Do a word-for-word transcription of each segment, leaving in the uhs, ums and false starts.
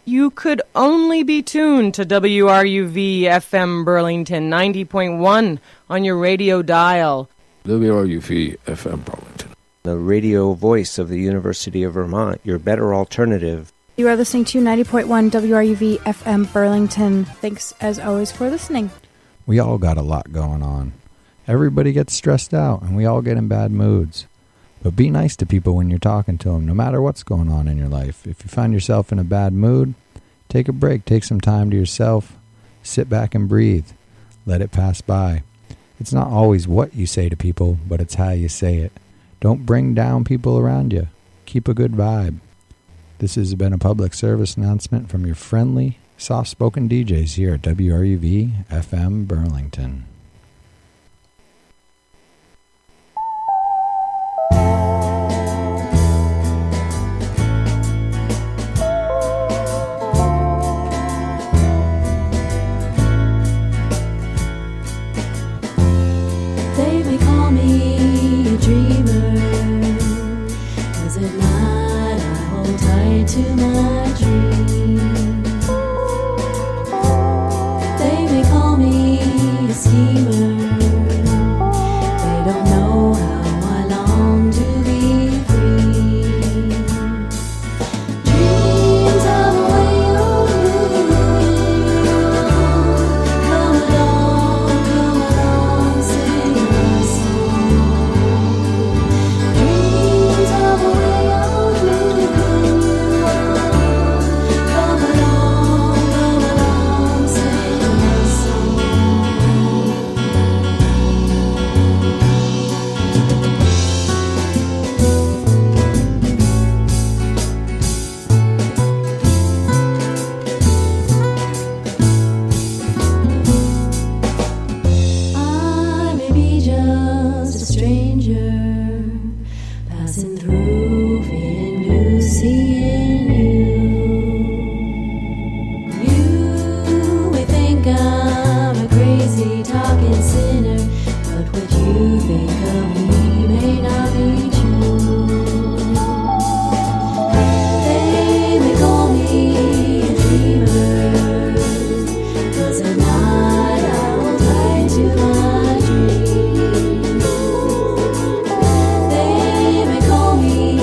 You could only be tuned to W R U V F M Burlington ninety point one on your radio dial. W R U V F M Burlington. The radio voice of the University of Vermont, your better alternative. You are listening to ninety point one W R U V F M Burlington. Thanks, as always, for listening. We all got a lot going on. Everybody gets stressed out, and we all get in bad moods. But be nice to people when you're talking to them, no matter what's going on in your life. If you find yourself in a bad mood, take a break. Take some time to yourself. Sit back and breathe. Let it pass by. It's not always what you say to people, but it's how you say it. Don't bring down people around you. Keep a good vibe. This has been a public service announcement from your friendly, soft-spoken D Js here at W R U V F M Burlington. They may call me a dreamer, 'cause at night I hold tight to my dream. They may call me a schemer. They don't know how I long to be free. Dreams of a way of living. Come along, come along, sing my song. Dreams of a way of living. Come along, come along, sing my song. I may be just a stranger, passing through, feeling blue, seeing you. You may think I'm a crazy talking sinner, but what you think of me may not be true. They may call me a dreamer, 'cause at night I hold tight to my dreams. They may call me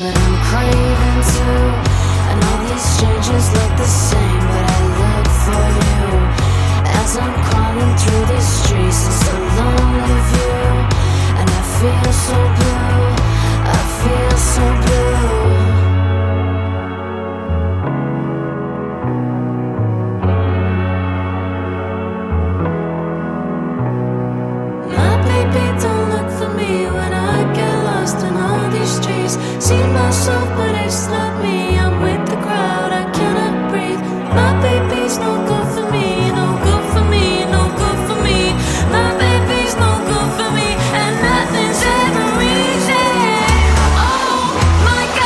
but I'm craving too. And all these strangers look the same, but I look for you. As I'm crawling through the streets, it's a lonely view. And I feel so blue, I feel so blue. See myself, but it's not me. I'm with the crowd, I cannot breathe. My baby's no good for me, no good for me, no good for me. My baby's no good for me, and nothing's ever easy. Oh my God.